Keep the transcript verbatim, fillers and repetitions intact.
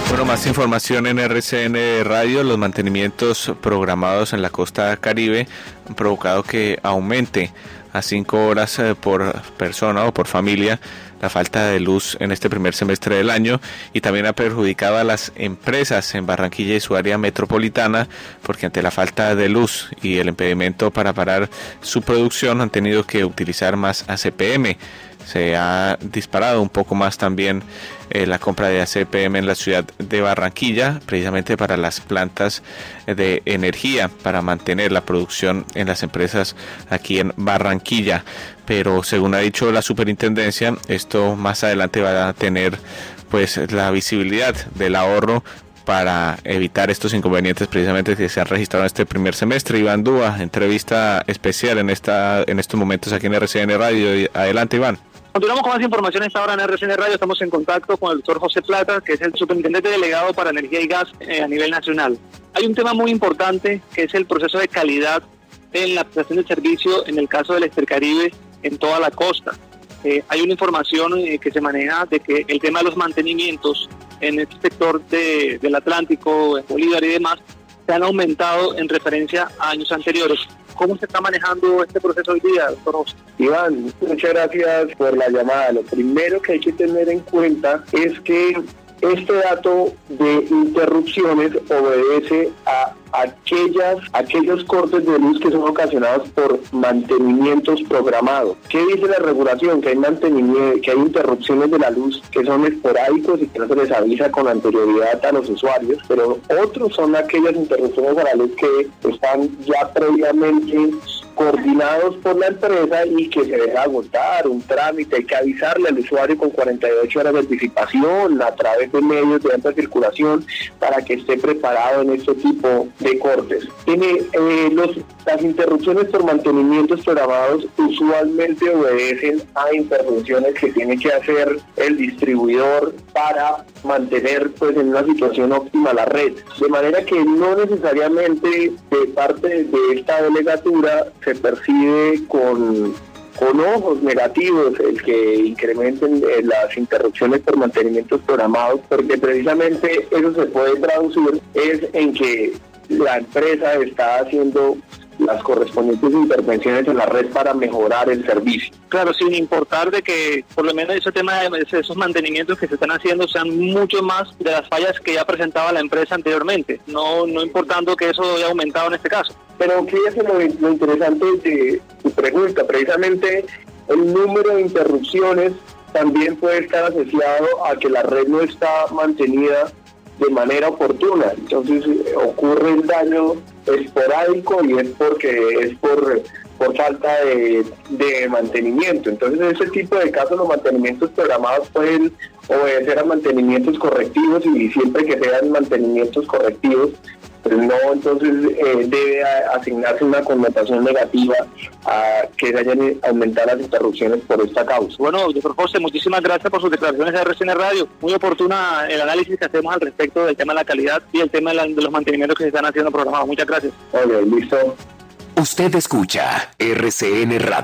Bueno, más información en R C N Radio. Los mantenimientos programados en la costa Caribe han provocado que aumente a cinco horas por persona o por familia la falta de luz en este primer semestre del año, y también ha perjudicado a las empresas en Barranquilla y su área metropolitana, porque ante la falta de luz y el impedimento para parar su producción han tenido que utilizar más A C P M. Se ha disparado un poco más también eh, la compra de A C P M en la ciudad de Barranquilla, precisamente para las plantas de energía, para mantener la producción en las empresas aquí en Barranquilla. Pero según ha dicho la superintendencia, esto más adelante va a tener pues la visibilidad del ahorro para evitar estos inconvenientes precisamente que se han registrado en este primer semestre. Iván Dúa, entrevista especial en esta en estos momentos aquí en R C N Radio. Adelante, Iván. Continuamos con más información esta hora en R C N Radio. Estamos en contacto con el doctor José Plata, que es el superintendente delegado para energía y gas eh, a nivel nacional. Hay un tema muy importante que es el proceso de calidad en la prestación de servicio en el caso del Estercaribe en toda la costa. Eh, hay una información eh, que se maneja de que el tema de los mantenimientos en este sector de, del Atlántico, en Bolívar y demás, se han aumentado en referencia a años anteriores. ¿Cómo se está manejando este proceso hoy día, doctor José? Iván, muchas gracias por la llamada. Lo primero que hay que tener en cuenta es que este dato de interrupciones obedece a aquellas, aquellos cortes de luz que son ocasionados por mantenimientos programados. ¿Qué dice la regulación? Que hay mantenimiento, que hay interrupciones de la luz que son esporádicos y que no se les avisa con anterioridad a los usuarios, pero otros son aquellas interrupciones de la luz que están ya previamente coordinados por la empresa y que se deja agotar un trámite. Hay que avisarle al usuario con cuarenta y ocho horas de anticipación a través de medios de alta circulación para que esté preparado en este tipo de cortes. Tiene, eh, los, las interrupciones por mantenimientos programados usualmente obedecen a intervenciones que tiene que hacer el distribuidor para mantener pues en una situación óptima la red. De manera que no necesariamente de parte de esta delegatura se percibe con, con ojos negativos el que incrementen eh, las interrupciones por mantenimientos programados, porque precisamente eso se puede traducir es en que la empresa está haciendo las correspondientes intervenciones en la red para mejorar el servicio. Claro, sin importar de que por lo menos ese tema de esos mantenimientos que se están haciendo sean mucho más de las fallas que ya presentaba la empresa anteriormente, no no importando que eso haya aumentado en este caso. Pero fíjese lo, lo interesante de tu pregunta, precisamente el número de interrupciones también puede estar asociado a que la red no está mantenida de manera oportuna. Entonces ocurre el daño esporádico y es porque es por por falta de, de mantenimiento. Entonces en ese tipo de casos los mantenimientos programados pueden obedecer a mantenimientos correctivos, y siempre que sean mantenimientos correctivos pues no, entonces eh, debe asignarse una connotación negativa a que se hayan aumentado las interrupciones por esta causa. Bueno, doctor José, muchísimas gracias por sus declaraciones de R C N Radio. Muy oportuna el análisis que hacemos al respecto del tema de la calidad y el tema de, la, de los mantenimientos que se están haciendo programados. Muchas gracias. Oye, listo. Usted escucha R C N Radio.